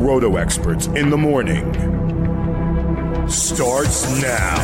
Roto Experts in the morning starts now.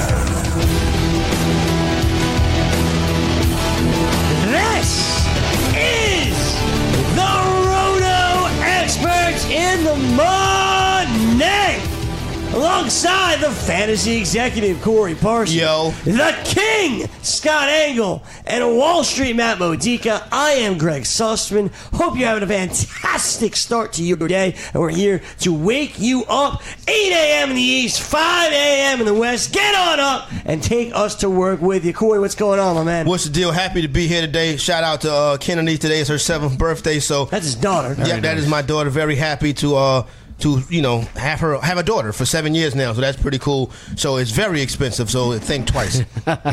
This is the Roto Experts in the morning. Alongside the fantasy executive, Corey Parsons. Yo. The king, Scott Engel. And Wall Street, Matt Modica. I am Greg Sussman. Hope you're having a fantastic start to your day. And we're here to wake you up. 8 a.m. in the East, 5 a.m. in the West. Get on up and take us to work with you. Corey, what's going on, my man? What's the deal? Happy to be here today. Shout out to Kennedy. Today is her 7th birthday. So That's his daughter. yeah, that is my daughter. Very happy to have a daughter for 7 years now, so that's pretty cool. So it's very expensive, so think twice. But,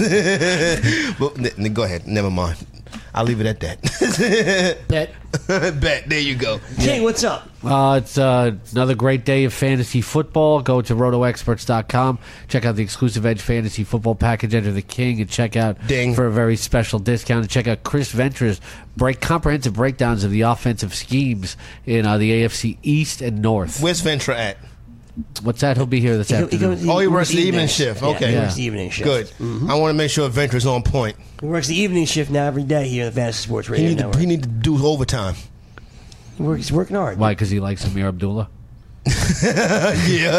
go ahead, never mind. I'll leave it at that. Bet. Bet. There you go. King, what's up? It's another great day of fantasy football. Go to rotoexperts.com. Check out the exclusive Edge Fantasy Football Package. Enter the King and check out for a very special discount. And check out Chris Venture's comprehensive breakdowns of the offensive schemes in the AFC East and North. Where's Venture at? What's that? He'll be here this afternoon. He works the evening shift. Okay. He works the evening shift. Good. Mm-hmm. I want to make sure Venture's on point. He works the evening shift now every day here in the Fantasy Sports Radio Network. He need to do overtime. He's working hard. Why? Because he likes Amir Abdullah? Yeah.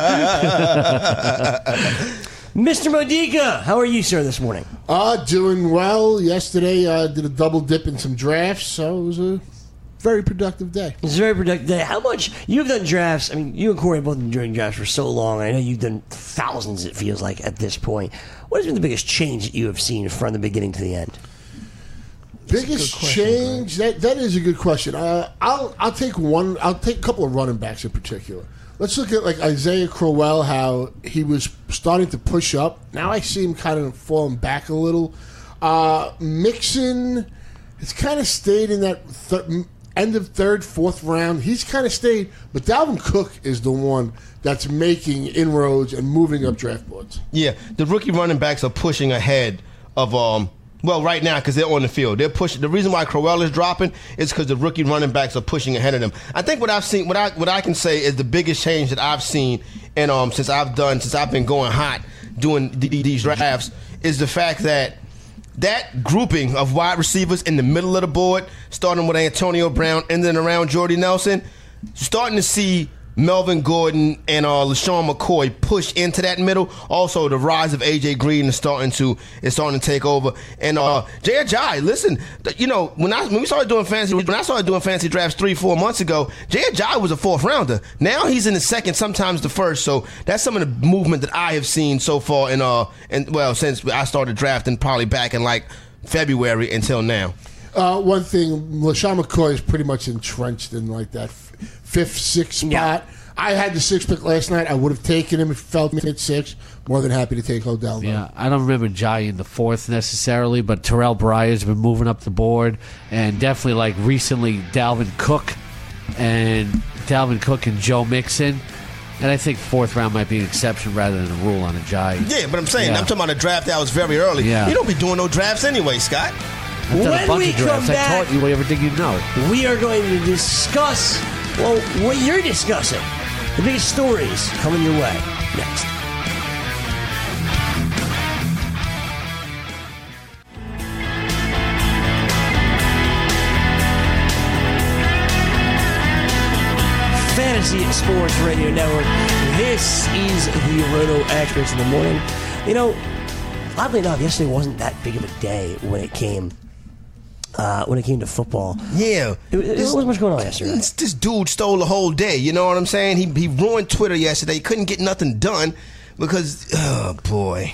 Mr. Modica, how are you, sir, this morning? Doing well. Yesterday, did a double dip in some drafts, so it was a very productive day. It's a very productive day. How much you've done drafts? I mean, you and Corey have both been doing drafts for so long. I know you've done thousands, it feels like, at this point. What has been the biggest change that you have seen from the beginning to the end? Biggest change? That is a good question. I'll take one. I'll take a couple of running backs in particular. Let's look at like Isaiah Crowell, how he was starting to push up. Now I see him kind of falling back a little. Mixon has kind of stayed in that end of third, fourth round. He's kind of stayed, but Dalvin Cook is the one that's making inroads and moving up draft boards. Yeah, the rookie running backs are pushing ahead of right now because they're on the field. They're pushing. The reason why Crowell is dropping is because the rookie running backs are pushing ahead of them. I think what I've seen, what I can say is the biggest change that I've seen, and since I've been going hot doing these drafts, is the fact that grouping of wide receivers in the middle of the board, starting with Antonio Brown, ending around Jordy Nelson, starting to see Melvin Gordon and LaShawn McCoy push into that middle. Also, the rise of AJ Green is starting to take over. And Jay Ajayi, listen, when I started doing fantasy drafts 3-4 months ago, Jay Ajayi was a 4th rounder. Now he's in the 2nd, sometimes the 1st. So that's some of the movement that I have seen so far since I started drafting, probably back in like February until now. One thing, LaShawn McCoy is pretty much entrenched in like that 5th, 6th spot. Yeah. I had the 6th pick last night. I would have taken him if it felt me at 6. More than happy to take Odell. Yeah, I don't remember Jai in the 4th necessarily, but Terrell Breyer's been moving up the board, and definitely like recently Dalvin Cook and Joe Mixon. And I think 4th round might be an exception rather than a rule on a Jai. Yeah, but I'm saying I'm talking about a draft that was very early. Yeah. You don't be doing no drafts anyway, Scott. I've done a bunch of drafts. I taught you everything you know. We are going to discuss, what you're discussing. The biggest stories coming your way next. Fantasy Sports Radio Network. This is the Roto Experts in the morning. Oddly enough, yesterday wasn't that big of a day when it came to football. Yeah. There wasn't much going on yesterday. This dude stole the whole day, you know what I'm saying? He ruined Twitter yesterday. He couldn't get nothing done because, oh, boy.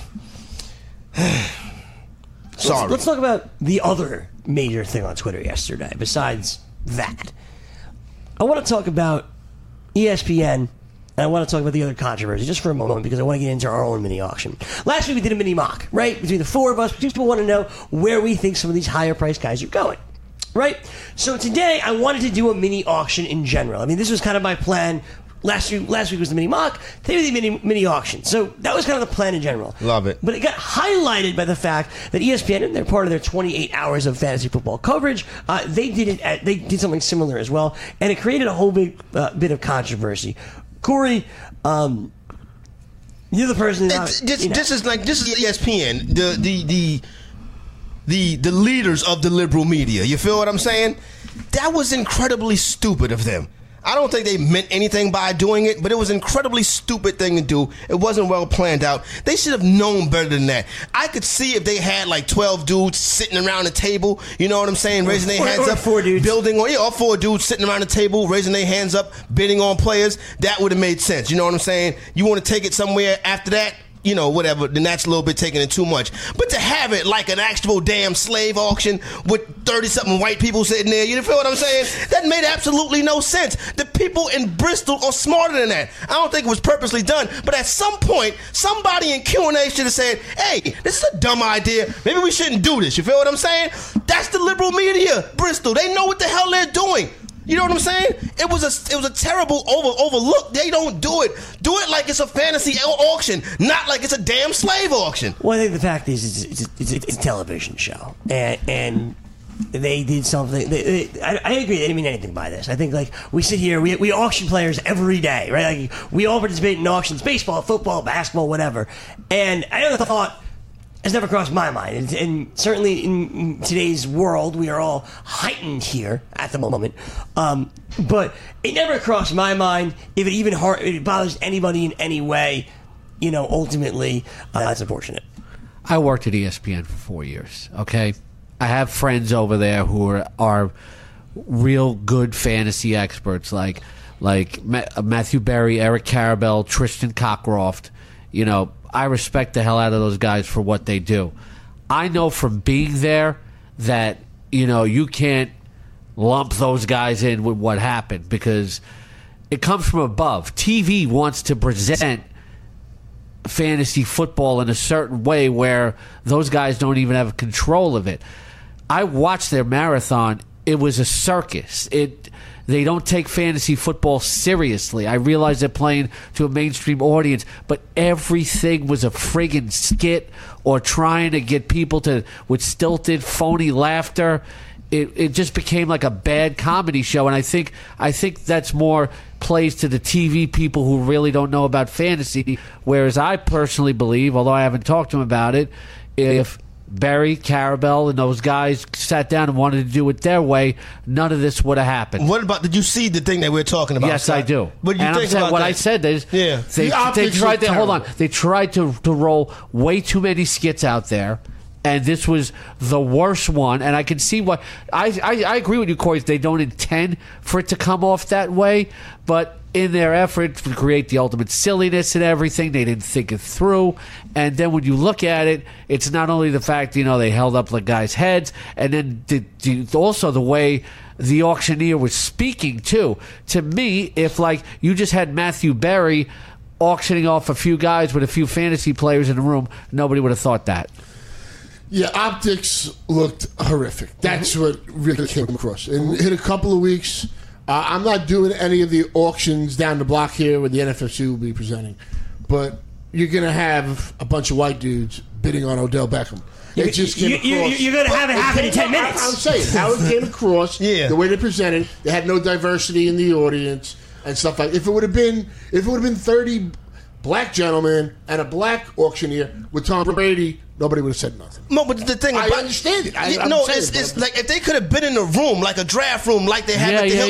Sorry. Let's talk about the other major thing on Twitter yesterday, besides that. I want to talk about ESPN, and I want to talk about the other controversy just for a moment because I want to get into our own mini auction. Last week we did a mini mock, right? Between the 4 of us, people want to know where we think some of these higher priced guys are going, right? So today I wanted to do a mini auction in general. I mean, this was kind of my plan last week was the mini mock. Today was the mini auction. So that was kind of the plan in general. Love it. But it got highlighted by the fact that ESPN, and they're part of their 28 hours of fantasy football coverage, they did something similar as well, and it created a whole big bit of controversy. Corey, you're the person. This is ESPN, the leaders of the liberal media. You feel what I'm saying? That was incredibly stupid of them. I don't think they meant anything by doing it, but it was an incredibly stupid thing to do. It wasn't well planned out. They should have known better than that. I could see if they had like 12 dudes sitting around a table, you know what I'm saying, raising their hands up, 4 dudes. all 4 dudes sitting around the table, raising their hands up, bidding on players. That would have made sense. You know what I'm saying? You want to take it somewhere after that? You know, whatever, then that's a little bit taking it too much. But to have it like an actual damn slave auction with 30-something white people sitting there, you feel what I'm saying? That made absolutely no sense. The people in Bristol are smarter than that. I don't think it was purposely done, but at some point, somebody in Q&A should have said, hey, this is a dumb idea. Maybe we shouldn't do this. You feel what I'm saying? That's the liberal media, Bristol. They know what the hell they're doing. You know what I'm saying? It was a terrible overlook. They don't do it. Do it like it's a fantasy auction, not like it's a damn slave auction. Well, I think the fact is it's a television show, and they did something. I agree. They didn't mean anything by this. I think like we sit here, we auction players every day, right? Like we all participate in auctions, baseball, football, basketball, whatever. And I never thought. Has never crossed my mind, and certainly in today's world, we are all heightened here at the moment. But it never crossed my mind if it bothers anybody in any way. You know, ultimately, that's unfortunate. I worked at ESPN for 4 years. Okay, I have friends over there who are real good fantasy experts, like Matthew Berry, Eric Karabell, Tristan Cockcroft. You know. I respect the hell out of those guys for what they do. I know from being there that, you know, you can't lump those guys in with what happened because it comes from above. TV wants to present fantasy football in a certain way where those guys don't even have control of it. I watched their marathon. It was a circus. They don't take fantasy football seriously. I realize they're playing to a mainstream audience, but everything was a friggin' skit or trying to get people with stilted, phony laughter. It just became like a bad comedy show, and I think that's more plays to the TV people who really don't know about fantasy, whereas I personally believe, although I haven't talked to them about it, if Barry, Karabell, and those guys sat down and wanted to do it their way, none of this would have happened. What about, did you see the thing that we're talking about? Yes, Scott? I do. What do you think about what that? I said is, yeah. they tried to, hold on, they tried to roll way too many skits out there, and this was the worst one, and I can see why. I agree with you, Corey, they don't intend for it to come off that way, but in their effort to create the ultimate silliness and everything, they didn't think it through. And then when you look at it, it's not only the fact, you know, they held up the guys' heads, and then also the way the auctioneer was speaking, too. To me, if, like, you just had Matthew Berry auctioning off a few guys with a few fantasy players in the room, nobody would have thought that. Yeah, optics looked horrific. That's what really came across. In a couple of weeks, I'm not doing any of the auctions down the block here where the NFFC will be presenting, but you're going to have a bunch of white dudes bidding on Odell Beckham. It just came across. You're going to have it happen in 10 minutes. I'm saying how it came across, the way they presented, they had no diversity in the audience and stuff like that. If it would have been 30 black gentlemen and a black auctioneer with Tom Brady, nobody would have said nothing. No, but the thing I about understand it. It's like if they could have been in the room, like a draft room, like they had at the Hill.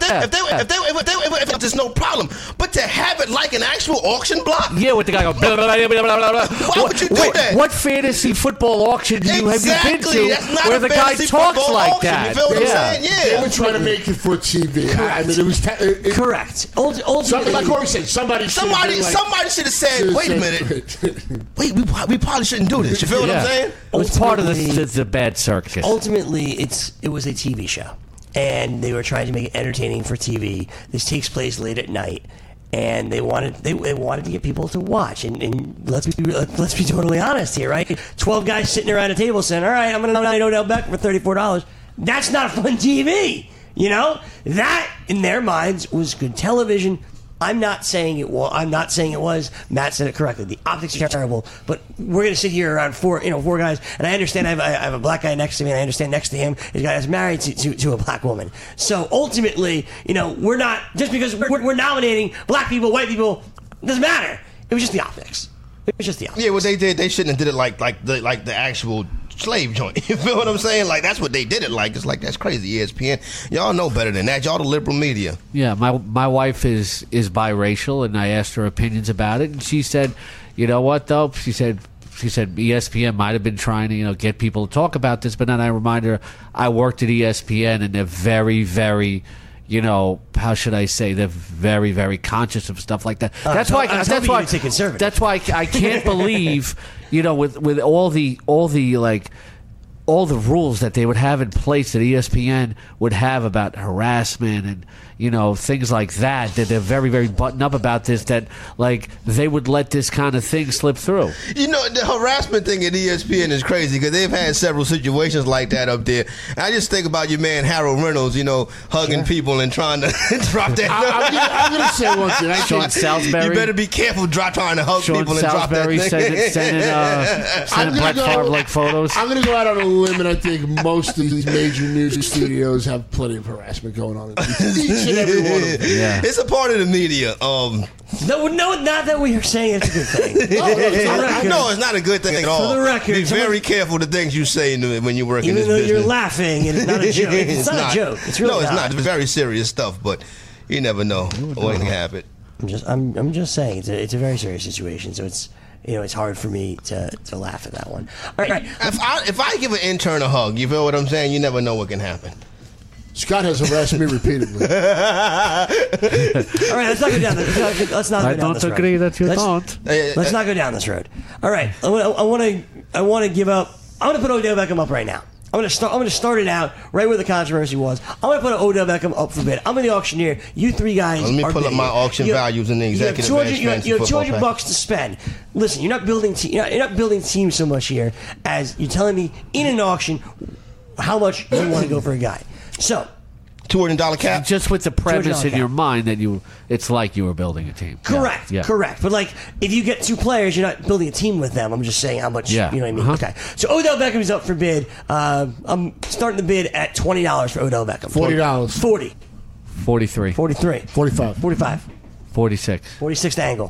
If there's no problem. But to have it like an actual auction block, with the guy going. Why would you do that? What fantasy football auction have you been to That's not where a the guy fantasy talks football like auction. that? You feel what I'm saying? Yeah, they were trying to make it for TV. I mean, it was correct. Ultimately, like Corey said, somebody should have said, "Wait a minute, wait, we probably shouldn't do this." You feel what I'm saying? It was part of the bad circus. Ultimately, it was a TV show, and they were trying to make it entertaining for TV. This takes place late at night, and they wanted to get people to watch. And let's be totally honest here, right? 12 guys sitting around a table saying, "All right, I'm going to nominate Odell Beckham for $34." That's not fun TV. You know, that in their minds was good television. I'm not saying it was. Matt said it correctly. The optics are terrible, but we're going to sit here around four guys, and I understand I have a black guy next to me, and I understand next to him is a guy that's married to a black woman. So ultimately, we're not, just because we're nominating black people, white people, it doesn't matter. It was just the optics. It was just the optics. Yeah, what they did, they shouldn't have did it like the actual slave joint. You feel what I'm saying? Like, that's what they did it like. It's like, that's crazy, ESPN. Y'all know better than that. Y'all the liberal media. Yeah, my wife is biracial, and I asked her opinions about it, and she said, you know what, though? She said ESPN might have been trying to, get people to talk about this, but then I remind her I worked at ESPN, and they're very, very, how should I say? They're very, very conscious of stuff like that. That's why I can't believe, with all the rules that they would have in place that ESPN would have about harassment and things like that they're very, very buttoned up about this, that like they would let this kind of thing slip through. The harassment thing at ESPN is crazy because they've had several situations like that up there. I just think about your man Harold Reynolds, hugging people and trying to drop that. I'm going to say one thing. Sean Salisbury. You better be careful trying to hug people and drop that thing. Sending Brett Favre-like photos. I'm going to go out on a limb, and I think most of these major news studios have plenty of harassment going on. Each and every one of them. Yeah. It's a part of the media. No, not that we are saying it's a good thing. No, it's not a good thing at all. For the record, be very careful the things you say when you work in this business. Even though you're laughing, and it's not a joke. It's not a joke. It's really it's not. It's very serious stuff, but you never know what can happen. I'm just saying it's a very serious situation. So it's it's hard for me to laugh at that one. All right. If I give an intern a hug, you feel what I'm saying? You never know what can happen. Scott has harassed me repeatedly. All right, let's not go down this road. Let's not go down this road. All right, I want to give up. I'm going to put Odell Beckham up right now. I'm going to start it out right where the controversy was. I'm going to put Odell Beckham up for bid. I'm in the auctioneer. You three guys. Let me pull up my auction values in the executive bench. You have $200 to spend. Listen, you're not building teams so much here as you're telling me in an auction how much you want to go for a guy. So, $200 cap. Just with the premise in your mind that it's like you were building a team. Correct. Yeah. Correct. But like, if you get two players, you're not building a team with them. I'm just saying how much. Yeah. You know what I mean? Okay. So Odell Beckham is up for bid. I'm starting the bid at $20 for Odell Beckham. $40. 40. 43. 43. 45. 45. 46. 46 to Angle.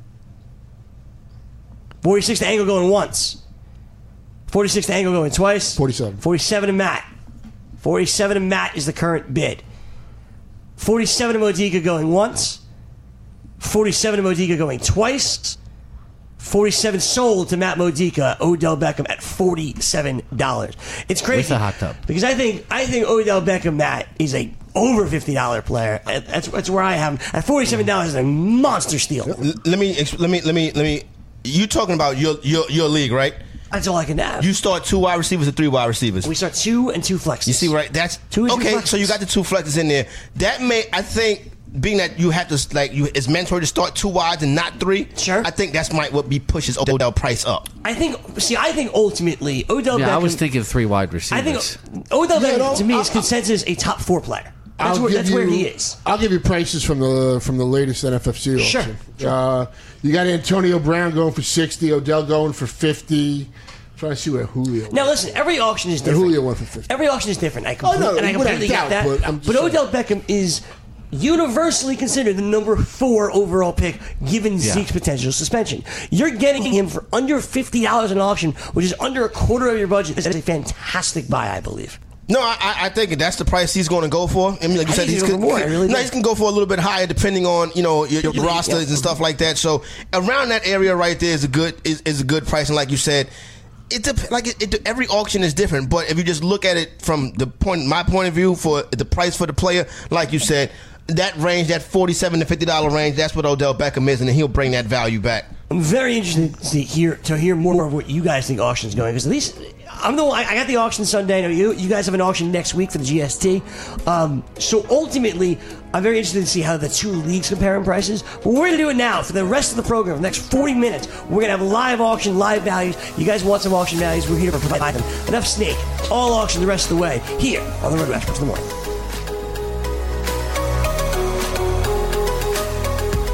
46 to Angle going once. 46 to Angle going twice. 47. 47 to Matt. 47 to Matt is the current bid. 47 to Modica going once. 47 to Modica going twice. 47 sold to Matt Modica, Odell Beckham at $47. It's crazy. With a hot tub. Because I think Odell Beckham, Matt, is a over $50 player. That's where I have him. At $47 is a monster steal. Let me. You talking about your league, right? That's all I can have. You start 2 wide receivers or 3 wide receivers? We start 2 and 2 flexes. You see, right? That's 2 and 2 okay. flexes. So you got the 2 flexes in there. That I think, being that you have to it's mandatory to start 2 wides and not 3. Sure. I think that's what pushes Odell price up. I think ultimately Odell Beckham. I was thinking 3 wide receivers. I think Odell Beckham to me is consensus a top 4 player. That's where he is. I'll give you prices from the latest NFFC auction. Sure. You got Antonio Brown going for 60, Odell going for 50. Trying to see where Julio went. Now listen, every auction is different. Julio went for 50. Every auction is different. I completely get that. But Odell Beckham is universally considered the number 4 overall pick given Zeke's potential suspension. You're getting him for under $50 in auction, which is under a quarter of your budget. That's a fantastic buy, I believe. No, I think that's the price he's going to go for. I mean, like you said, he's going to go for a little bit higher, depending on your rosters and stuff like that. So around that area right there is a good price. And like you said, every auction is different. But if you just look at it from my point of view for the price for the player, like you said, that range, that $47 to $50 range, that's what Odell Beckham is, and he'll bring that value back. I'm very interested to hear more of what you guys think auction's going, because at least I'm the one. I got the auction Sunday. I know you guys have an auction next week for the GST. So ultimately, I'm very interested to see how the 2 leagues compare in prices. But we're going to do it now for the rest of the program. For the next 40 minutes, we're going to have live auction, live values. You guys want some auction values? We're here to provide them. Enough snake. All auction the rest of the way here on the Road to Experts in the Morning.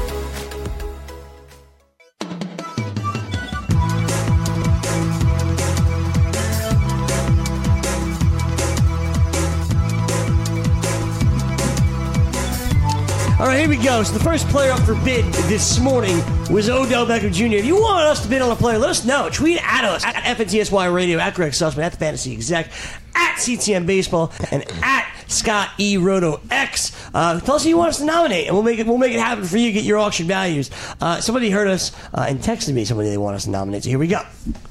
here we go. So the first player up for bid this morning was Odell Beckham Jr. If you want us to bid on a player, let us know. Tweet at us, at FNTSY Radio, at Greg Sussman, at the Fantasy Exec, at CTM Baseball, and at Scott E. Roto X. Tell us who you want us to nominate, and we'll make it happen for you. Get your auction values. Somebody heard us and texted me somebody they want us to nominate. So here we go.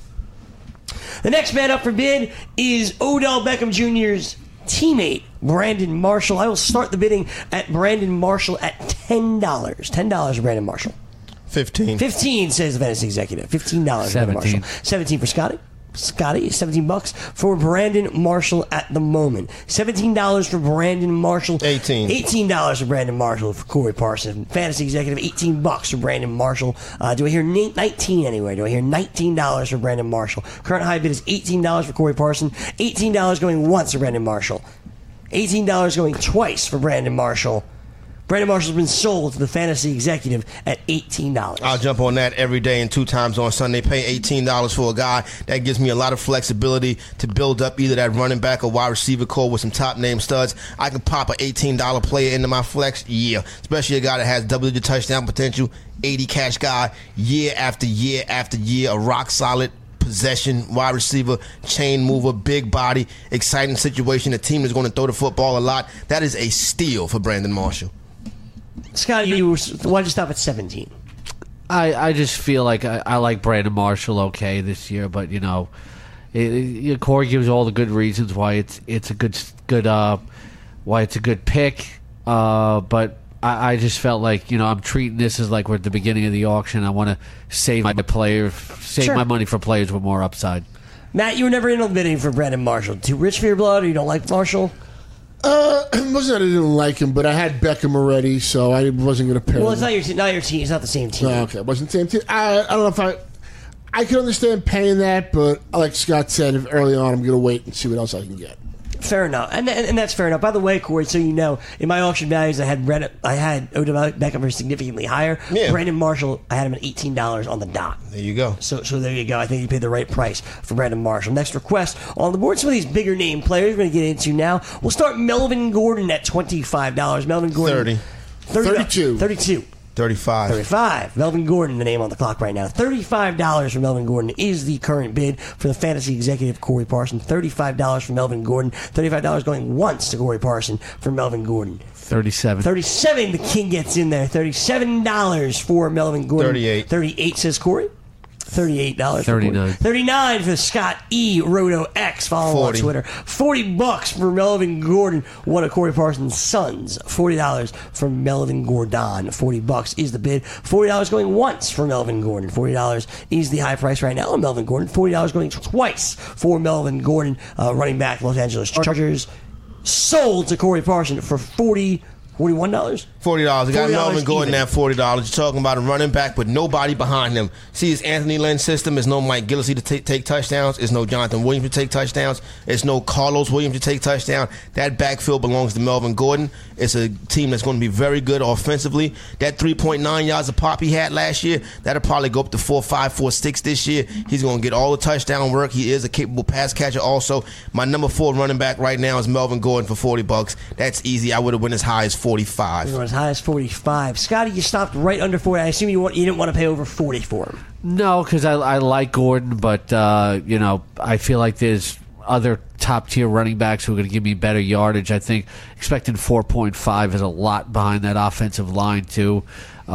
The next man up for bid is Odell Beckham Jr.'s teammate, Brandon Marshall. I will start the bidding at Brandon Marshall at $10. $10 for Brandon Marshall. 15. 15, says the Fantasy Executive. $15 for Brandon Marshall. 17 for Scotty. Scotty, $17 for Brandon Marshall at the moment. $17 for Brandon Marshall. 18. $18 for Brandon Marshall for Corey Parson. Fantasy Executive, $18 for Brandon Marshall. Do I hear 19 anywhere? Do I hear $19 for Brandon Marshall? Current high bid is $18 for Corey Parson. $18 going once for Brandon Marshall. $18 going twice for Brandon Marshall. Brandon Marshall's been sold to the Fantasy Executive at $18. I'll jump on that every day and 2 times on Sunday. Pay $18 for a guy. That gives me a lot of flexibility to build up either that running back or wide receiver core with some top-name studs. I can pop an $18 player into my flex, especially a guy that has double-digit touchdown potential, 80 cash guy, year after year after year, a rock-solid possession, wide receiver, chain mover, big body, exciting situation. A team that's going to throw the football a lot. That is a steal for Brandon Marshall. Scott, why'd you stop at 17? I just feel like I like Brandon Marshall okay this year, but Corey gives all the good reasons why it's a good why it's a good pick. But I just felt like I'm treating this as like we're at the beginning of the auction. I want to save my money for players with more upside. Matt, you were never in on bidding for Brandon Marshall. Too rich for your blood, or you don't like Marshall? It wasn't that I didn't like him, but I had Beckham already, so I wasn't going to pay him. Well, it's not your team. It's not the same team. Oh, okay, it wasn't the same team. I don't know if I could understand paying that, but like Scott said, if early on, I'm going to wait and see what else I can get. Fair enough, and that's fair enough. By the way, Corey, so you know, in my auction values, I had Odell Beckham for significantly higher. Yeah. Brandon Marshall, I had him at $18 on the dot. There you go. So there you go. I think you paid the right price for Brandon Marshall. Next request on the board. Some of these bigger name players we're going to get into now. We'll start Melvin Gordon at $25. Melvin Gordon, 32. 35. Melvin Gordon, the name on the clock right now. $35 for Melvin Gordon is the current bid for the Fantasy Executive, Corey Parson. $35 for Melvin Gordon. $35 going once to Corey Parson for Melvin Gordon. 37. The King gets in there. $37 for Melvin Gordon. 38 says Corey. $38. 39. 39 for Scott E. Roto X. Follow on Twitter. $40 for Melvin Gordon, one of Corey Parsons' sons. $40 for Melvin Gordon. $40 is the bid. $40 going once for Melvin Gordon. $40 is the high price right now on Melvin Gordon. $40 going twice for Melvin Gordon, running back, Los Angeles Chargers. Sold to Corey Parson for $41. $40. I got Melvin Gordon at $40. You're talking about a running back with nobody behind him. See, it's Anthony Lynn's system. There's no Mike Gillespie to take touchdowns. There's no Jonathan Williams to take touchdowns. There's no Carlos Williams to take touchdown. That backfield belongs to Melvin Gordon. It's a team that's going to be very good offensively. That 3.9 yards a pop he had last year, that'll probably go up to 4.5, 4.6 this year. He's going to get all the touchdown work. He is a capable pass catcher also. My number 4 running back right now is Melvin Gordon for $40. That's easy. I would have went as high as 45. You went as high as 45. Scotty, you stopped right under 40. I assume you didn't want to pay over 40 for him. No, because I like Gordon, but I feel like there's other top-tier running backs who are going to give me better yardage. I think expecting 4.5 is a lot behind that offensive line, too.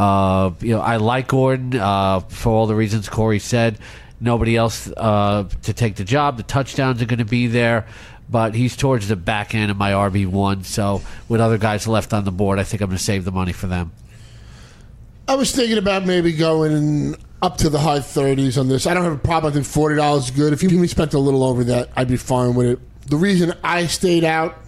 I like Gordon for all the reasons Corey said. Nobody else to take the job. The touchdowns are going to be there. But he's towards the back end of my RB1, so with other guys left on the board, I think I'm going to save the money for them. I was thinking about maybe going up to the high 30s on this. I don't have a problem. I think $40 is good. If you spent a little over that, I'd be fine with it. The reason I stayed out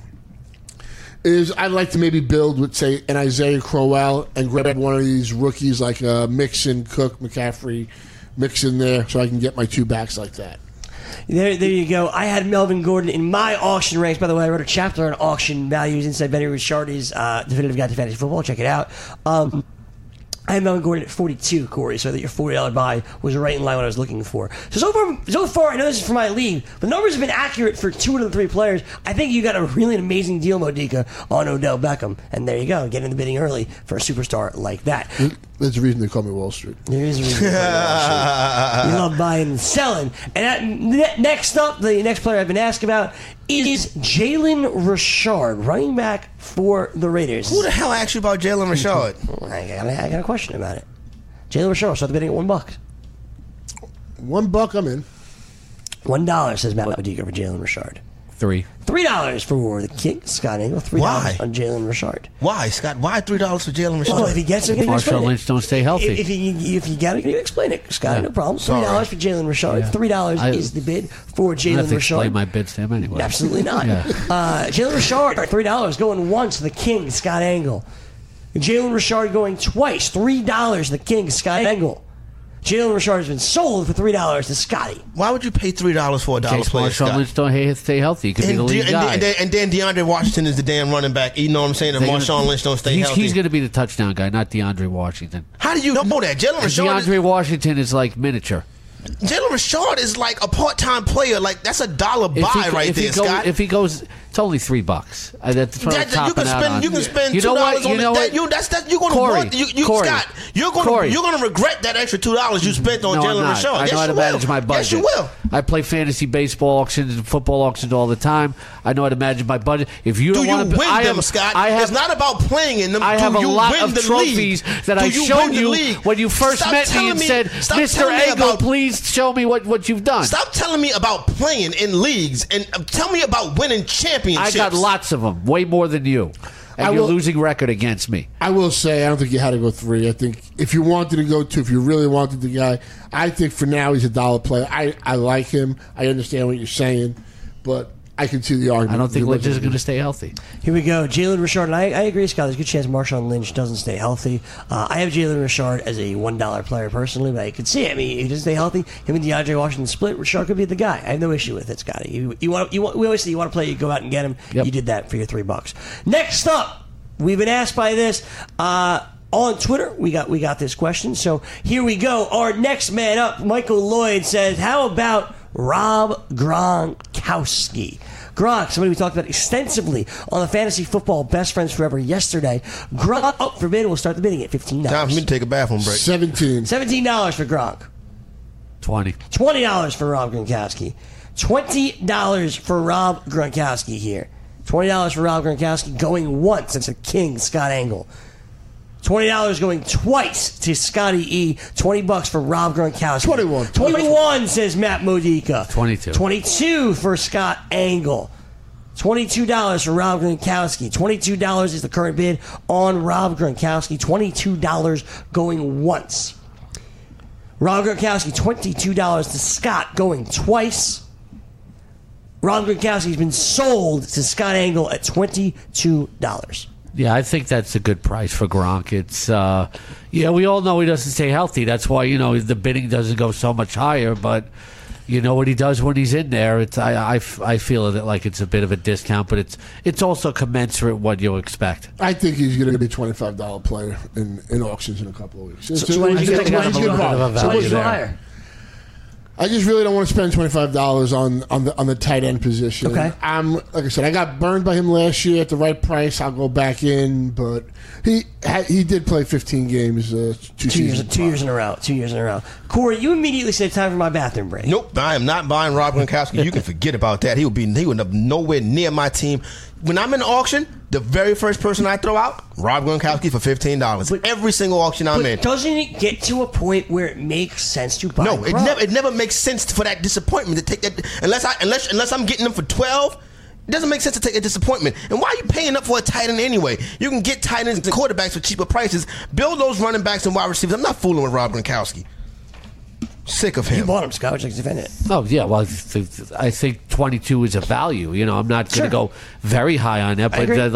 is I'd like to maybe build with, say, an Isaiah Crowell and grab one of these rookies like Mixon, Cook, McCaffrey, mix in there so I can get my 2 backs like that. There you go. I had Melvin Gordon in my auction ranks. By the way, I wrote a chapter on auction values inside Benny Ricciardi's Definitive Guide to Fantasy Football. Check it out. I have Melvin Gordon at 42, Corey, so that your $40 buy was right in line what I was looking for. So far, I know this is for my league, but the numbers have been accurate for 2 of the 3 players. I think you got a really amazing deal, Modica, on Odell Beckham. And there you go, get in the bidding early for a superstar like that. There's a reason they call me Wall Street. There is a reason they call me Wall Street. You love buying and selling. And next up, the next player I've been asked about is Jalen Richard, running back for the Raiders. Who the hell asked you about Jalen Richard? I got a question about it. Jalen Richard, start the bidding at $1. $1, I'm in. $1 says Matt Modica for Jalen Richard. $3 for the King, Scott Engel. $3 on Jalen Richard. Why, Scott? Why $3 for Jalen Richard? Well, if he gets it, Marshawn Lynch don't stay healthy. If you got it, can you explain it, Scott? No problem. $3 for Jalen Richard. $3 is the bid for Jalen Richard. I have to explain my bids to him anyway. Absolutely not. Jalen Richard, $3 going once to the King, Scott Engel. Jalen Richard going twice, $3 to the King, Scott Engel. Jalen Richard has been sold for $3 to Scotty. Why would you pay $3 for a dollar player, Scott? Marshawn Lynch don't stay healthy. He could be the lead guy. And then DeAndre Washington is the damn running back. You know what I'm saying? And Marshawn Lynch don't stay healthy. He's going to be the touchdown guy, not DeAndre Washington. How do you know that? Jalen Richard DeAndre Washington is like miniature. Jalen Richard is like a part-time player. Like, that's a dollar buy right there, Scott. If he goes, it's only $3. That's what I'm topping out on. You can spend $2 on that. You're going to you're going to regret that extra $2 you spent on Jalen Richard. I know how to manage my budget. Yes, you will. I play fantasy baseball auctions and football auctions all the time. I know how to manage my budget. If you don't want to win them, Scott? It's not about playing in them. I have a lot of trophies that I showed you when you first met me and said, Mr. Engel, please show me what you've done. Stop telling me about playing in leagues and tell me about winning championships. I got lots of them, way more than you. And you're losing record against me. I will say, I don't think you had to go 3. I think if you wanted to go 2, if you really wanted the guy, I think for now he's a dollar player. I like him. I understand what you're saying, but I can see the argument. I don't think Lynch is going to stay healthy. Here we go. Jalen Richard, and I agree, Scott. There's a good chance Marshawn Lynch doesn't stay healthy. I have Jalen Richard as a $1 player personally, but I could see it. I mean, if he doesn't stay healthy, him and DeAndre Washington split, Richard could be the guy. I have no issue with it, Scotty. We always say you want to play, you go out and get him. Yep. You did that for your $3. Next up, we've been asked by this. On Twitter, we got this question. So here we go. Our next man up, Michael Lloyd, says, how about Rob Gronkowski? Gronk, somebody we talked about extensively on the Fantasy Football Best Friends Forever yesterday. Gronk up for bid. We'll start the bidding at $15. Time for me to take a bathroom break. $17 for Gronk. $20 for Rob Gronkowski. $20 for Rob Gronkowski here. $20 for Rob Gronkowski going once. That's a King, Scott Engel. $20 going twice to Scotty E. $20 for Rob Gronkowski. 21 says Matt Modica. 22 for Scott Engel. $22 for Rob Gronkowski. $22 is the current bid on Rob Gronkowski. $22 going once. Rob Gronkowski, $22 to Scott going twice. Rob Gronkowski's been sold to Scott Engel at $22. Yeah, I think that's a good price for Gronk. It's we all know he doesn't stay healthy. That's why the bidding doesn't go so much higher. But you know what he does when he's in there. I feel it like it's a bit of a discount, but it's also commensurate what you expect. I think he's going to be a $25 player in auctions in a couple of weeks. So when you think a little higher? I just really don't want to spend $25 on the tight end position. Okay. Like I said, I got burned by him last year at the right price. I'll go back in, but he did play 15 games two years in a row. 2 years in a row. Corey, you immediately said time for my bathroom break. Nope, I am not buying Rob Gronkowski. You can forget about that. He would end up nowhere near my team. When I'm in the auction, the very first person I throw out, Rob Gronkowski for $15. But every single auction I'm in. Doesn't it get to a point where it makes sense to buy? No, it never makes sense for that disappointment to take that. Unless I'm getting them for $12. It doesn't make sense to take a disappointment. And why are you paying up for a tight end anyway? You can get tight ends and quarterbacks for cheaper prices. Build those running backs and wide receivers. I'm not fooling with Rob Gronkowski. Sick of him. You bought him, Scott. Would you like to defend it? Oh, yeah. Well, I think 22 is a value. I'm not going to go very high on that, but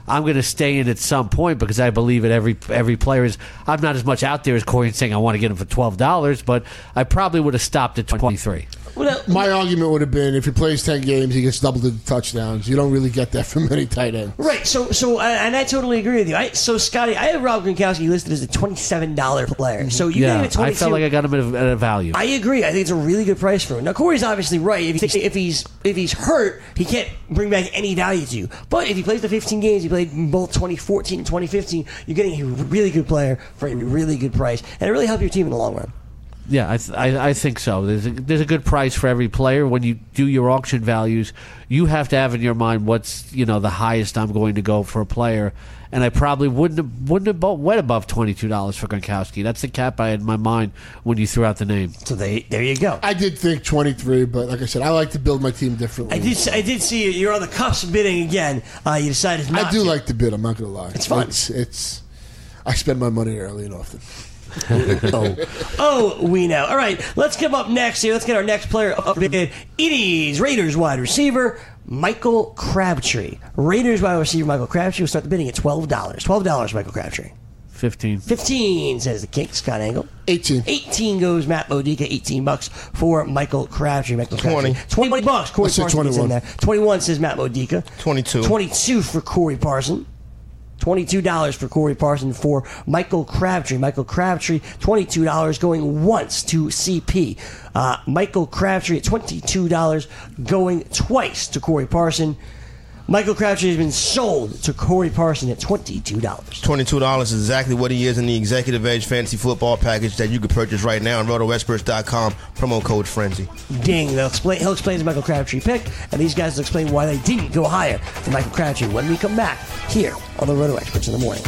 I'm going to stay in at some point because I believe that every player is. I'm not as much out there as Corey saying I want to get him for $12, but I probably would have stopped at 23. My argument would have been if he plays 10 games, he gets double-digit touchdowns. You don't really get that from many tight ends. Right. So, and I totally agree with you. So, Scotty, I have Rob Gronkowski listed as a $27 player. So you gave it 22. I felt like I got him at a value. I agree. I think it's a really good price for him. Now, Corey's obviously right. If he's hurt, he can't bring back any value to you. But if he plays the 15 games, he played in both 2014 and 2015, you're getting a really good player for a really good price, and it really helps your team in the long run. Yeah, I think so. There's a good price for every player. When you do your auction values, you have to have in your mind what's the highest I'm going to go for a player, and I probably wouldn't have went above $22 for Gronkowski. That's the cap I had in my mind when you threw out the name. So there you go. I did think 23, but like I said, I like to build my team differently. I did see you're on the cusp of bidding again. You decided not. I do like to bid. I'm not going to lie. It's fun. It's I spend my money early and often. We know. All right, let's come up next here. Let's get our next player up bid. It is Raiders wide receiver Michael Crabtree. Raiders wide receiver Michael Crabtree will start the bidding at $12. $12, Michael Crabtree. 15 says the King, Scott Angle. 18 goes Matt Modica. $18 for Michael Crabtree. Michael Crabtree. $20. Corey Parson is in there. 21 says Matt Modica. 22 for Corey Parson. $22 for Corey Parson for Michael Crabtree. Michael Crabtree, $22 going once to CP. Michael Crabtree at $22 going twice to Corey Parson. Michael Crabtree has been sold to Corey Parson at $22. $22 is exactly what he is in the Executive Edge Fantasy Football package that you can purchase right now on RotoExperts.com. Promo code Frenzy. Ding. He'll explain the Michael Crabtree pick, and these guys will explain why they didn't go higher for Michael Crabtree when we come back here on the Roto Experts in the morning.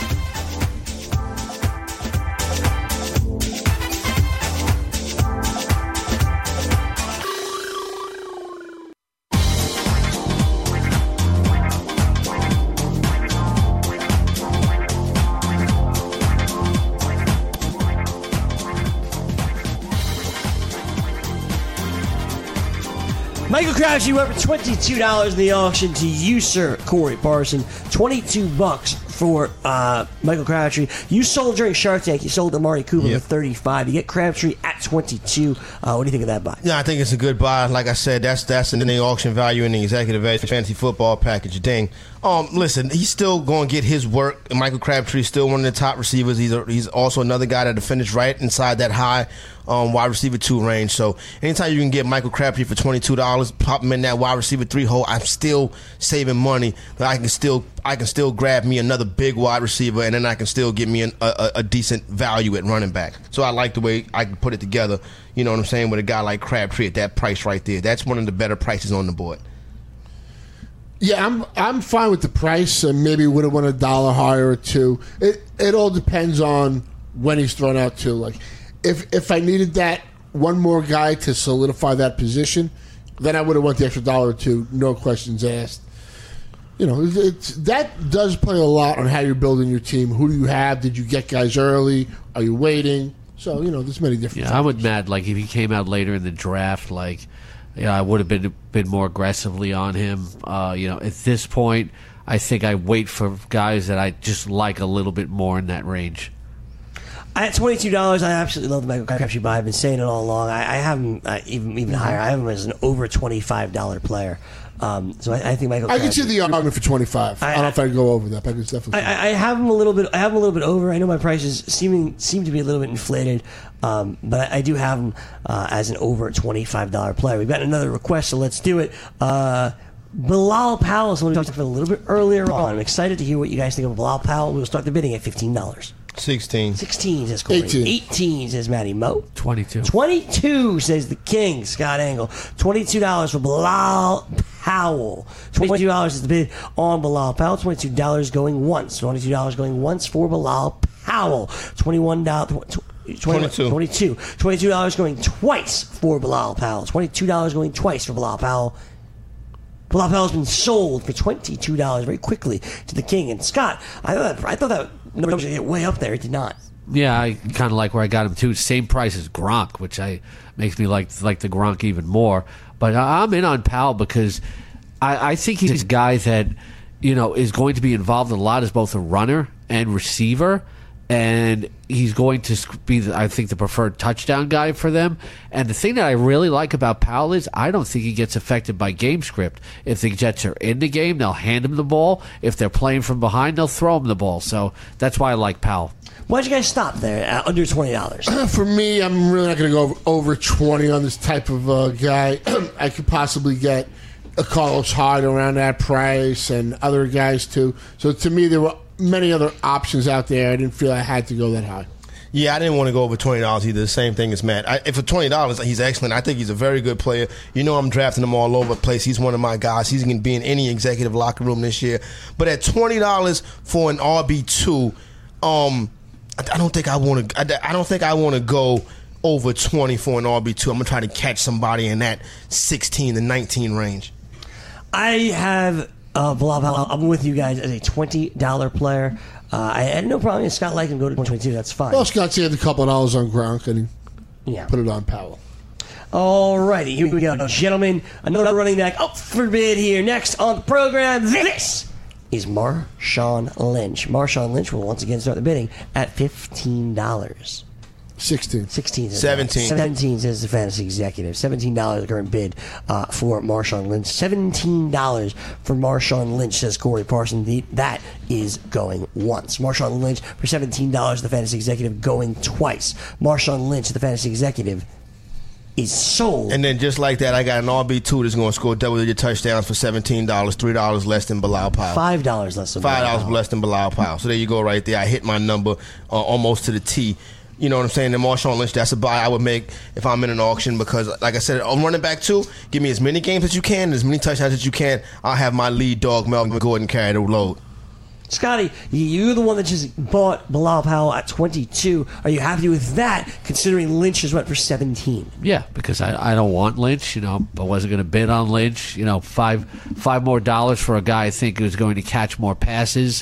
Michael Crabtree went for $22 in the auction to you, sir, Corey Parson. $22 for Michael Crabtree. You sold during Shark Tank. You sold Amari Cooper for $35. You get Crabtree at $22. What do you think of that buy? Yeah, I think it's a good buy. Like I said, that's in the auction value in the Executive Edge Fantasy Football package. Ding. Listen, he's still going to get his work. Michael Crabtree is still one of the top receivers. He's also another guy that finished right inside that high wide receiver 2 range. So anytime you can get Michael Crabtree for $22, pop him in that wide receiver 3 hole, I'm still saving money. But I can still grab me another big wide receiver, and then I can still get me a decent value at running back. So I like the way I can put it together. You know what I'm saying? With a guy like Crabtree at that price right there, that's one of the better prices on the board. Yeah, I'm fine with the price. Maybe would have won $1 higher or $2. It all depends on when he's thrown out to. Like, if I needed that one more guy to solidify that position, then I would have went the extra $1 or $2, no questions asked. That does play a lot on how you're building your team. Who do you have? Did you get guys early? Are you waiting? So there's many different. Yeah, I'm with Matt. Like if he came out later in the draft, I would have been more aggressively on him. At this point, I think I wait for guys that I just like a little bit more in that range. At $22, I absolutely love the Michael Crabtree buy. I've been saying it all along. I have him even higher. I have him as an over $25 player. So I think Michael. I can see the argument for 25. I don't know if I go over that, but I can definitely. I have him a little bit. I have him a little bit over. I know my prices seem to be a little bit inflated, but I do have him as an over $25 player. We've got another request, so let's do it. Bilal Powell is someone we talked about a little bit earlier on. I'm excited to hear what you guys think of Bilal Powell. We'll start the bidding at $15. 16 says Corey. 18 says Matty Mo. 22 says the King, Scott Angle. $22 for Bilal Powell. $22 is the bid on Bilal Powell. $22 going once. $22 going once for Bilal Powell. $22 going twice for Bilal Powell. $22 going twice for Bilal Powell. Bilal Powell's been sold for $22 very quickly to the King. And Scott, I thought that number was going to get way up there. It did not. Yeah, I kind of like where I got him too. Same price as Gronk, which makes me like the Gronk even more. But I'm in on Powell because I think he's a guy that is going to be involved a lot as both a runner and receiver. And he's going to be, I think, the preferred touchdown guy for them. And the thing that I really like about Powell is I don't think he gets affected by game script. If the Jets are in the game, they'll hand him the ball. If they're playing from behind, they'll throw him the ball. So that's why I like Powell. Why'd you guys stop there at under $20? For me, I'm really not going to go over 20 on this type of guy. I could possibly get a Carlos Hyde around that price and other guys too. So to me, there were many other options out there. I didn't feel I had to go that high. Yeah, I didn't want to go over $20 either. The same thing as Matt. If for $20, he's excellent. I think he's a very good player. I'm drafting him all over the place. He's one of my guys. He's going to be in any executive locker room this year. But at $20 for an RB2, I don't think I want to. I don't think I want to go over 20 for an RB2. I'm gonna try to catch somebody in that 16 to 19 range. I have Bilal Powell. I'm with you guys as a $20 player. I had no problem if Scott liked him go to 22. That's fine. Well, Scott saved a couple of dollars on Gronk and he put it on Powell. All righty, here we go, gentlemen. Another running back up for bid here. Next on the program, this is Marshawn Lynch. Marshawn Lynch will once again start the bidding at $15. 16. 17 says the fantasy executive. $17 the current bid for Marshawn Lynch. $17 for Marshawn Lynch, says Corey Parson. That is going once. Marshawn Lynch for $17, the fantasy executive, going twice. Marshawn Lynch, the fantasy executive, is sold. And then just like that, I got an RB2 that's going to score double-digit touchdowns for $17, $3 less than Bilal Powell. $5 less than $5 less than Bilal Powell. So there you go right there. I hit my number almost to the T. You know what I'm saying? And Marshawn Lynch, that's a buy I would make if I'm in an auction because, like I said, I'm running back too. Give me as many games as you can, as many touchdowns as you can. I'll have my lead dog, Melvin Gordon, carry the load. Scotty, you're the one that just bought Bilal Powell at 22. Are you happy with that, considering Lynch just went for 17? Yeah, because I don't want Lynch. I wasn't going to bid on Lynch. $5 more dollars for a guy I think who's going to catch more passes.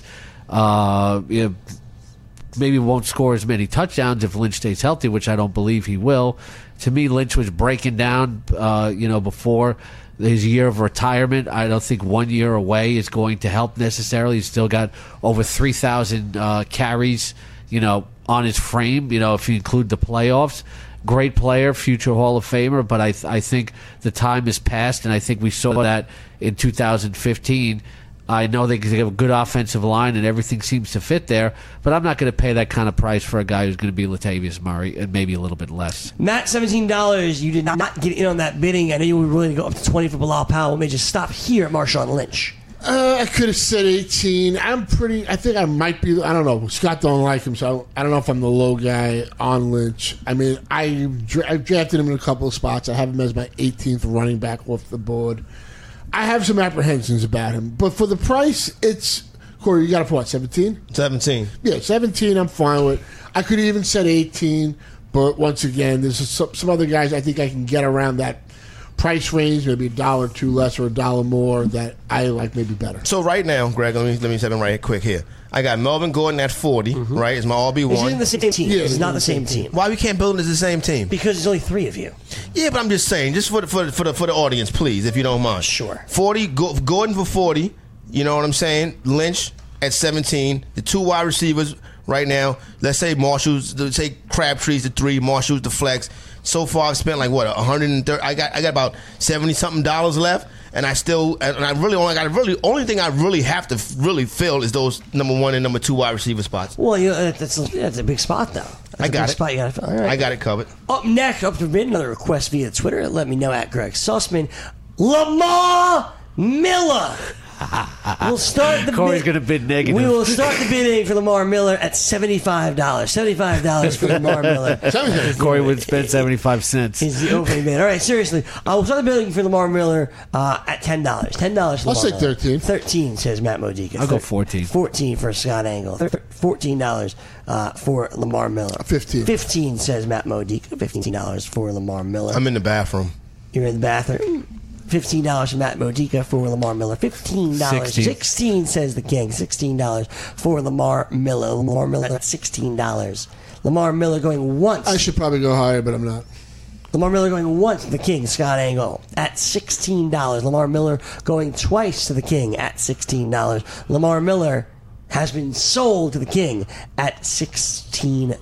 Maybe won't score as many touchdowns if Lynch stays healthy, which I don't believe he will. To me, Lynch was breaking down, before his year of retirement. I don't think 1 year away is going to help necessarily. He's still got over 3,000 carries, on his frame, if you include the playoffs. Great player, future Hall of Famer, but I think the time has passed, and I think we saw that in 2015. I know they have a good offensive line and everything seems to fit there, but I'm not going to pay that kind of price for a guy who's going to be Latavius Murray and maybe a little bit less. Matt, $17, you did not get in on that bidding. I know you were willing to go up to 20 for Bilal Powell. What made you stop here at Marshawn Lynch? I could have said 18. I think I might be, I don't know. Scott don't like him, so I don't know if I'm the low guy on Lynch. I mean, I drafted him in a couple of spots. I have him as my 18th running back off the board. I have some apprehensions about him, but for the price, it's Corey. You got it for what? 17. 17. Yeah, 17. I'm fine with. I could even said 18, but once again, there's some other guys I think I can get around that price range, maybe $1 or $2 less or $1 more that I like maybe better. So right now, Greg, let me say them right quick here. I got Melvin Gordon at 40, right? It's my RB1. He's in the same team. Yeah, it's not the same team. Why we can't build it as the same team? Because there's only 3 of you. Yeah, but I'm just saying, just for the audience, please, if you don't mind. Sure. 40, Gordon for 40. You know what I'm saying? Lynch at 17. The 2 wide receivers right now. Let's say Crabtree's the 3, Marshall's the flex. So far, I've spent 130. I got about $70-something left. And only thing I really have to really fill is those number 1 and number 2 wide receiver spots. Well, that's a big spot, though. I got it. Spot you gotta fill. All right. I got it covered. Up next, up to bid, another request via Twitter. Let me know at Greg Sussman. Lamar Miller. We'll start the Corey's going to bid negative. We will start the bidding for Lamar Miller at $75. $75 for Lamar Miller. Corey would spend 75 cents. He's the opening bid. All right, seriously. We'll start the bidding for Lamar Miller at $10. $10 for Lamar I'll say 13. 13, says Matt Modica. I'll go 14. 14 for Scott Angle. $14 for Lamar Miller. 15. 15, says Matt Modica. $15 for Lamar Miller. I'm in the bathroom. You're in the bathroom. $15 for Matt Modica for Lamar Miller. $15. 16 says the King. $16 for Lamar Miller. Lamar Miller at $16. Lamar Miller going once. I should probably go higher, but I'm not. Lamar Miller going once to the King, Scott Engel, at $16. Lamar Miller going twice to the King at $16. Lamar Miller has been sold to the King at $16.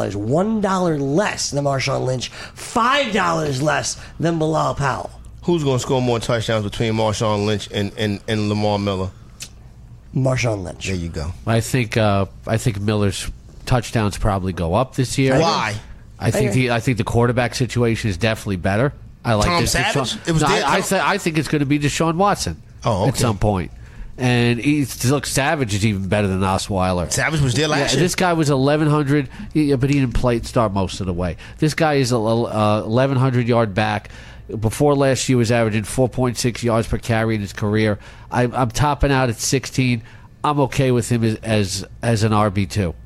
$1 less than Marshawn Lynch, $5 less than Bilal Powell. Who's going to score more touchdowns between Marshawn Lynch and Lamar Miller? Marshawn Lynch. There you go. I think Miller's touchdowns probably go up this year. Why? I think the quarterback situation is definitely better. I like Tom this. Savage? I think it's going to be Deshaun Watson at some point. And look, Savage is even better than Osweiler. Savage was there last year. This guy was 1,100, but he didn't start most of the way. This guy is a 1,100-yard back. Before last year, was averaging 4.6 yards per carry in his career. I'm topping out at 16. I'm okay with him as an RB2.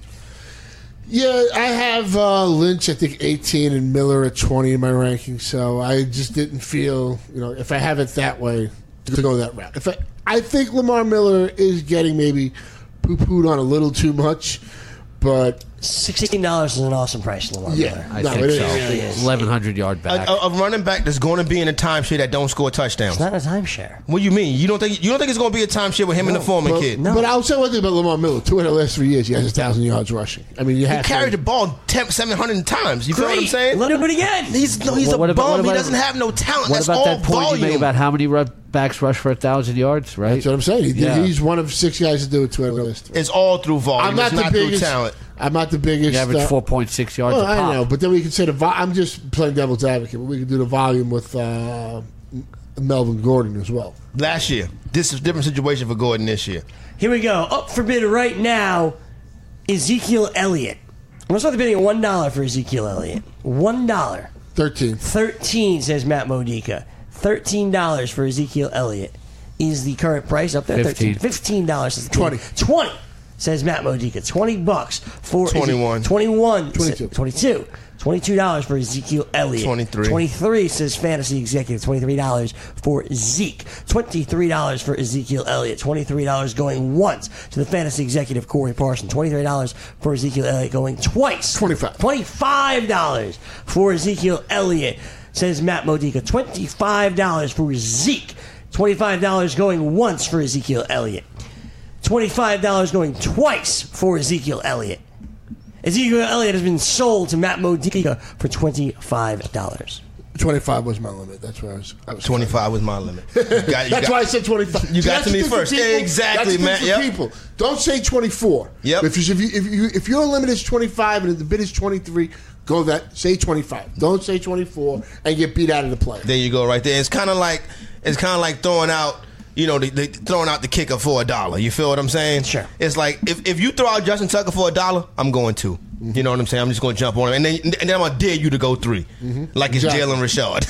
Yeah, I have Lynch, I think, 18 and Miller at 20 in my ranking, so I just didn't feel, if I have it that way, to go that route. I think Lamar Miller is getting maybe poo-pooed on a little too much, but $16 is an awesome price, Lamar Miller. I think so. It really is. 1,100-yard back. A running back that's going to be in a timeshare that don't score touchdowns. It's not a timeshare. What do you mean? You don't think it's going to be a timeshare with him and the Foreman kid? No. But I'll say one thing about Lamar Miller. 2 of the last 3 years, he has 1,000 yards rushing. I mean, he carried the ball 700 times. You feel what I'm saying? Let him do it again. He's a bum. He doesn't have no talent. What That's about all that point volume. you made about how many backs rush for 1,000 yards, right? That's what I'm saying. He's one of 6 guys to do it 2 of the last 3. It's all through volume. I'm not it's the biggest through talent. I'm not the biggest. You average 4.6 yards a pop. I know, but then we can say I'm just playing devil's advocate, but we can do the volume with Melvin Gordon as well. Last year. This is a different situation for Gordon this year. Here we go. Up for bid right now, Ezekiel Elliott. I'm going to start bidding at $1 for Ezekiel Elliott. $1. 13, says Matt Modica. $13 for Ezekiel Elliott is the current price up there. 15. $15 is the 20. 20, says Matt Modica. $20 for 21. 22. $22 for Ezekiel Elliott. 23 says Fantasy Executive. $23 for Zeke. $23 for Ezekiel Elliott. $23 going once to the Fantasy Executive Corey Parson. $23 for Ezekiel Elliott going twice. $25 for Ezekiel Elliott, says Matt Modica. $25 for Zeke. $25 going once for Ezekiel Elliott. $25 going twice for Ezekiel Elliott. Ezekiel Elliott has been sold to Matt Modica for $25. 25 was my limit. That's where I was 25 was my limit. That's why I said 25. You got to me first. Exactly, man. Yep. People, don't say 24. Yep. If your limit is 25 and the bid is 23, go that. Say 25. Don't say 24 and get beat out of the play. There you go, right there. It's kind of like throwing out. They throwing out the kicker for $1. You feel what I'm saying? Sure. It's like if you throw out Justin Tucker for $1, I'm going 2. You know what I'm saying? I'm just going to jump on him, and then I'm gonna dare you to go 3, like it's Jalen Rashad.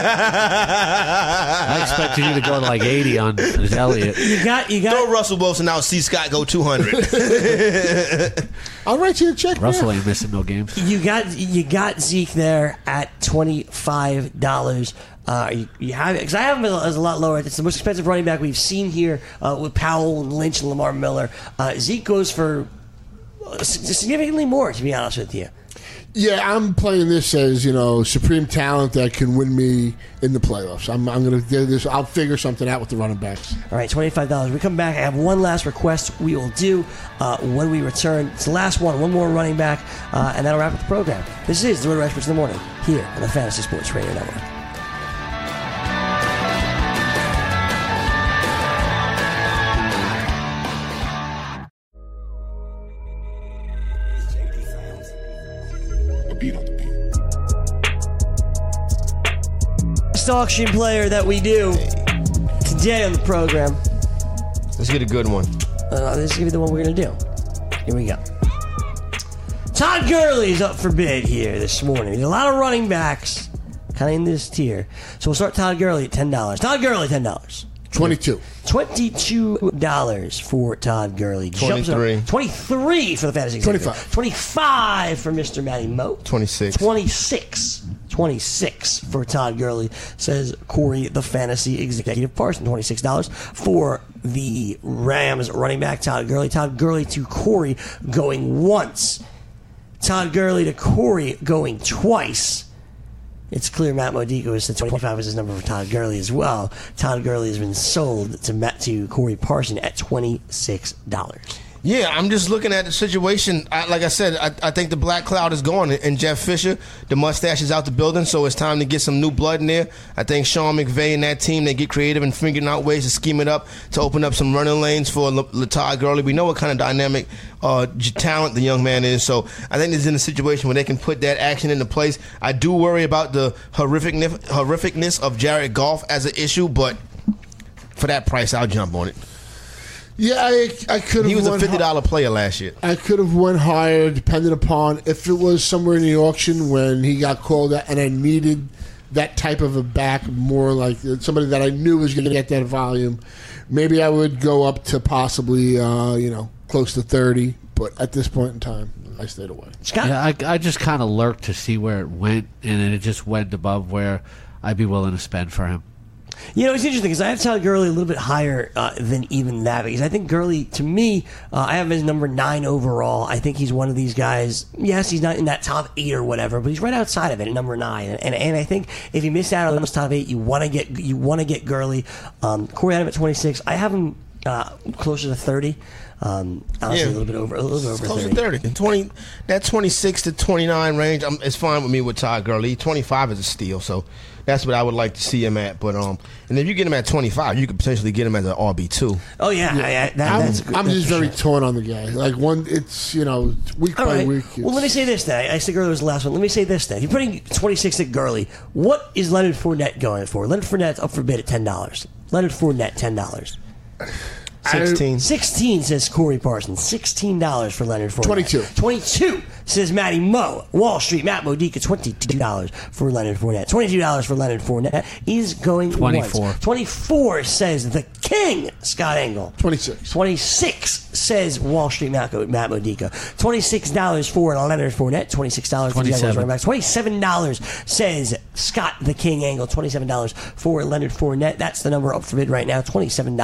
I expected you to go like 80 on Elliott. You got. Throw Russell Wilson out. See Scott go 200. I'll write you a check. Russell ain't missing no games. You got Zeke there at $25. You have it because I have him as a lot lower. It's the most expensive running back we've seen here with Powell and Lynch and Lamar Miller. Zeke goes for significantly more, to be honest with you. Yeah, I'm playing this as supreme talent that can win me in the playoffs. I'm going to do this. I'll figure something out with the running backs. All right, $25. We come back. I have one last request we will do when we return. It's the last one more running back, and that'll wrap up the program. This is the Roto Experts in the Morning here on the Fantasy Sports Radio Network. Auction player that we do today on the program. Let's get a good one. This is going to be the one we're going to do. Here we go. Todd Gurley's up for bid here this morning. There's a lot of running backs kind of in this tier. So we'll start Todd Gurley at $10. Todd Gurley, $10. 22. $22 for Todd Gurley. 23. 23 for the Fantasy Executive. 25 for Mr. Matty Moe. 26. 26 for Todd Gurley, says Corey, the Fantasy Executive Parson. $26 for the Rams running back Todd Gurley. Todd Gurley to Corey going once. Todd Gurley to Corey going twice. it's clear Matt Modica said 25 was his number for Todd Gurley as well. Todd Gurley has been sold to Corey Parson at $26. Yeah, I'm just looking at the situation. Like I said, I think the black cloud is gone, and Jeff Fisher, the mustache is out the building, so it's time to get some new blood in there. I think Sean McVay and that team, they get creative and figuring out ways to scheme it up to open up some running lanes for Todd Gurley. We know what kind of dynamic talent the young man is, so I think this is in a situation where they can put that action into place. I do worry about the horrificness of Jared Goff as an issue, but for that price, I'll jump on it. Yeah, I could have. He was a $50 player last year. I could have went higher, depending upon if it was somewhere in the auction when he got called out, and I needed that type of a back, more like somebody that I knew was going to get that volume. Maybe I would go up to possibly, close to 30. But at this point in time, I stayed away. Scott? Yeah, I just kind of lurked to see where it went, and then it just went above where I'd be willing to spend for him. You know, it's interesting because I have Todd Gurley a little bit higher than even that, because I think Gurley, to me, I have him as number 9 overall. I think he's one of these guys. Yes, he's not in that top 8 or whatever, but he's right outside of it at number 9. And I think if you miss out on those top 8, you want to get Gurley. Corey had him at 26. I have him closer to 30. Honestly, a little bit over close 30. to 30. That 26 to 29 range, it's fine with me with Todd Gurley. 25 is a steal, so that's what I would like to see him at. But and if you get him at 25, you could potentially get him as an RB2. Oh yeah, I'm just very torn on the guy. Like it's week by week. Well, let me say this then. I said Gurley was the last one. Let me say this then. If you're putting 26 at Gurley, what is Leonard Fournette going for? Leonard Fournette's up for bid at $10. Leonard Fournette, $10. 16 says Corey Parsons. $16 for Leonard Fournette. 22 says Matty Moe. Wall Street, Matt Modica, $22 for Leonard Fournette. $22 for Leonard Fournette is going 24. Once. 24 says the King, Scott Engel. 26 says Wall Street, Matt Modica. $26 for Leonard Fournette. $26 for the Jaguars running back. $27 says Scott the King Engel. $27 for Leonard Fournette. That's the number up for bid right now.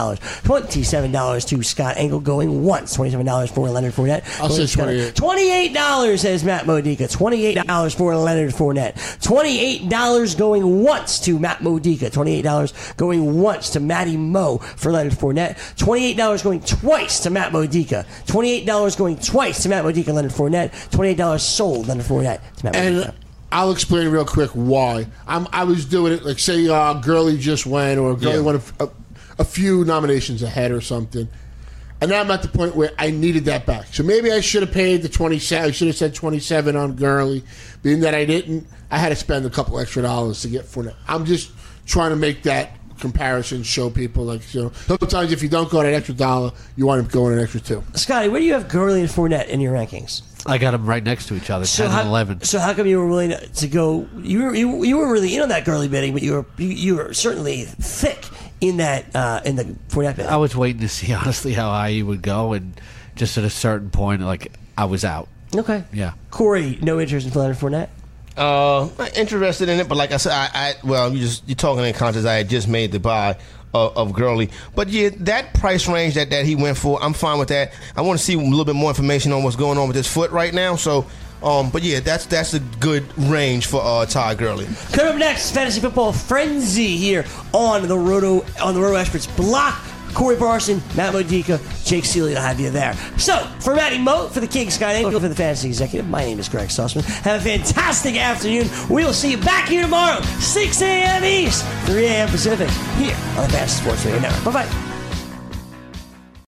$27 to Scott Engel going once. $27 for Leonard Fournette. I'll say 28. $28 says Matt Modica. $28 for Leonard Fournette. $28 going once to Matt Modica. $28 going once to Matty Moe for Leonard Fournette. $28 going twice to Matt Modica. $28 going twice to Matt Modica, Leonard Fournette. $28 sold Leonard Fournette to Matt Modica. I'll explain real quick why. I was doing it like, say Gurley just went, or Gurley went a few nominations ahead or something. And now I'm at the point where I needed that back. So maybe I should have paid the 27. I should have said 27 on Gurley. Being that I didn't, I had to spend a couple extra dollars to get Fournette. I'm just trying to make that comparison, show people sometimes if you don't go that extra dollar, you wind up going an extra 2. Scotty, where do you have Gurley and Fournette in your rankings? I got them right next to each other, 10 and 11. So how come you were willing to go? You were really in on that Gurley bidding, but you were certainly thick in that in the Fournette bidding. I was waiting to see honestly how high he would go, and just at a certain point, I was out. Okay. Yeah. Corey, no interest in Leonard Fournette? Interested in it, but like I said, you're talking in context. I had just made the buy of Gurley, but yeah, that price range that he went for, I'm fine with that. I want to see a little bit more information on what's going on with his foot right now. So, but yeah, that's a good range for Todd Gurley. Coming up next, fantasy football frenzy here on the Roto Experts block. Corey Parson, Matt Modica, Jake Seeley will have you there. So, for Matty Moe, for the King, Scott Engel, for the Fantasy Executive, my name is Greg Sussman. Have a fantastic afternoon. We will see you back here tomorrow, 6 a.m. East, 3 a.m. Pacific, here on the Fantasy Sports Radio Network. Bye-bye.